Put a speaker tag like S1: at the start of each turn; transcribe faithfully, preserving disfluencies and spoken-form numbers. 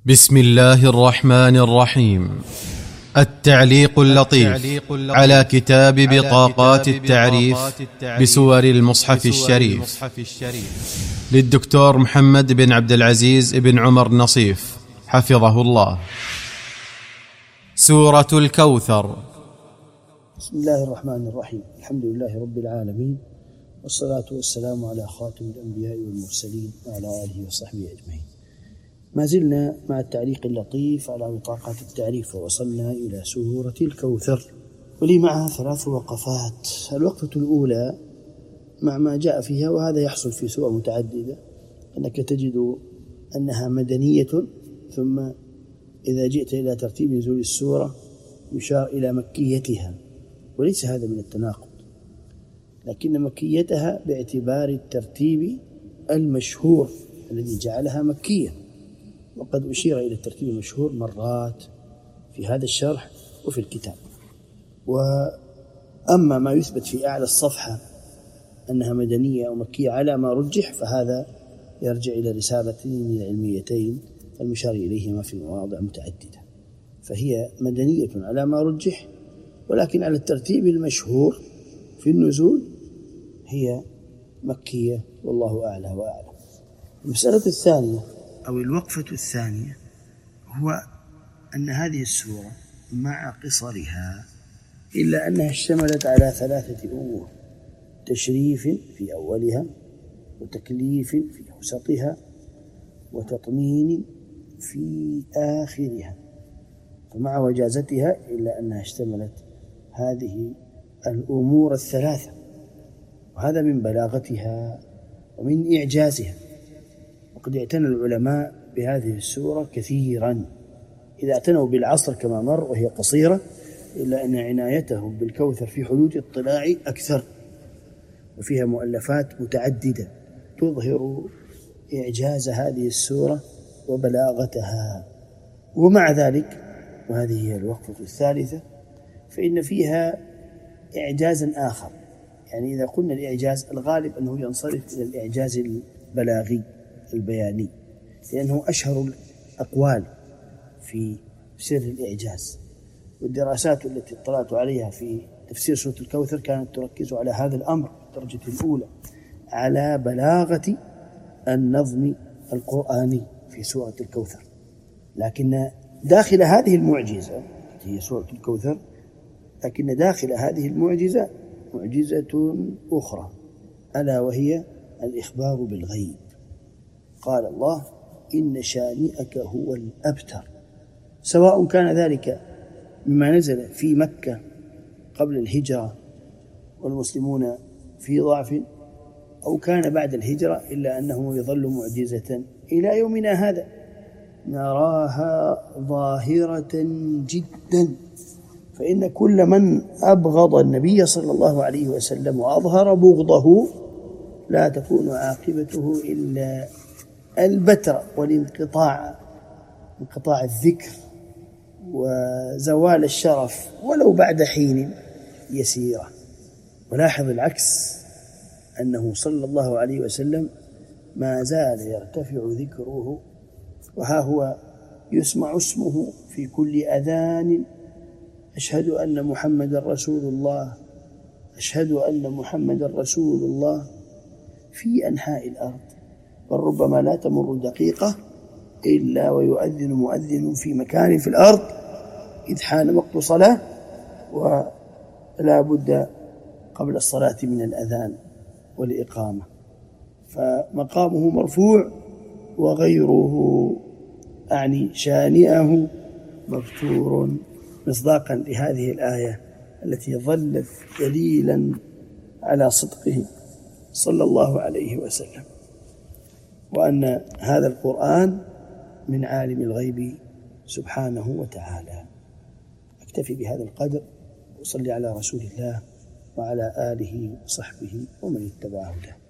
S1: بسم الله الرحمن الرحيم. التعليق اللطيف على كتاب بطاقات التعريف بسور المصحف الشريف للدكتور محمد بن عبد العزيز بن عمر نصيف حفظه الله. سورة الكوثر.
S2: بسم الله الرحمن الرحيم. الحمد لله رب العالمين، والصلاة والسلام على خاتم الأنبياء والمرسلين وعلى آله وصحبه أجمعين. ما زلنا مع التعليق اللطيف على بطاقات التعريف، ووصلنا إلى سورة الكوثر، ولي معها ثلاث وقفات. الوقفة الأولى مع ما جاء فيها، وهذا يحصل في سور متعددة، أنك تجد أنها مدنية، ثم إذا جئت إلى ترتيب نزول السورة يشار إلى مكيتها، وليس هذا من التناقض، لكن مكيتها باعتبار الترتيب المشهور الذي جعلها مكية، وقد أشير إلى الترتيب المشهور مرات في هذا الشرح وفي الكتاب. وأما ما يثبت في أعلى الصفحة أنها مدنية أو مكية على ما رجح، فهذا يرجع إلى رسالتين علميتين المشار إليهما في مواضع متعددة، فهي مدنية على ما رجح، ولكن على الترتيب المشهور في النزول هي مكية، والله أعلى وأعلم. المسألة الثانية أو الوقفة الثانية هو أن هذه السورة مع قصرها إلا أنها اشتملت على ثلاثة أمور: تشريف في أولها، وتكليف في وسطها، وتطمين في آخرها. فمع وجازتها إلا أنها اشتملت هذه الأمور الثلاثة، وهذا من بلاغتها ومن إعجازها. وقد اعتنى العلماء بهذه السورة كثيرا، إذا اعتنوا بالعصر كما مر وهي قصيرة، إلا أن عنايتهم بالكوثر في حدود اطلاع أكثر، وفيها مؤلفات متعددة تظهر إعجاز هذه السورة وبلاغتها. ومع ذلك، وهذه هي الوقفة الثالثة، فإن فيها إعجازا آخر. يعني إذا قلنا الإعجاز، الغالب أنه ينصرف إلى الإعجاز البلاغي البياني، لأنه أشهر الأقوال في سر الإعجاز. والدراسات التي اطلعت عليها في تفسير سورة الكوثر كانت تركز على هذا الأمر الدرجة الأولى، على بلاغة النظم القرآني في سورة الكوثر. لكن داخل هذه المعجزة هي سورة الكوثر، لكن داخل هذه المعجزة معجزة أخرى، ألا وهي الإخبار بالغيب. قال الله: إن شانئك هو الأبتر. سواء كان ذلك مما نزل في مكة قبل الهجرة والمسلمون في ضعف، أو كان بعد الهجرة، إلا أنه يظل معجزة إلى يومنا هذا، نراها ظاهرة جدا. فإن كل من أبغض النبي صلى الله عليه وسلم وأظهر بغضه لا تكون عاقبته إلا البتر والانقطاع، انقطاع الذكر وزوال الشرف ولو بعد حين يسيرة. ولاحظ العكس، أنه صلى الله عليه وسلم ما زال يرتفع ذكره، وها هو يسمع اسمه في كل أذان: أشهد أن محمد رسول الله، أشهد أن محمد رسول الله، في أنحاء الأرض. بل ربما لا تمر دقيقة إلا ويؤذن مؤذن في مكان في الأرض إذ حان وقت صلاة، ولا بد قبل الصلاة من الأذان والإقامة. فمقامه مرفوع، وغيره أعني شانئه مبتور، مصداقا لهذه الآية التي ظلت دليلا على صدقه صلى الله عليه وسلم، وأن هذا القرآن من عالم الغيب سبحانه وتعالى. أكتفي بهذا القدر، وصلي على رسول الله وعلى آله وصحبه ومن اتبع هداه.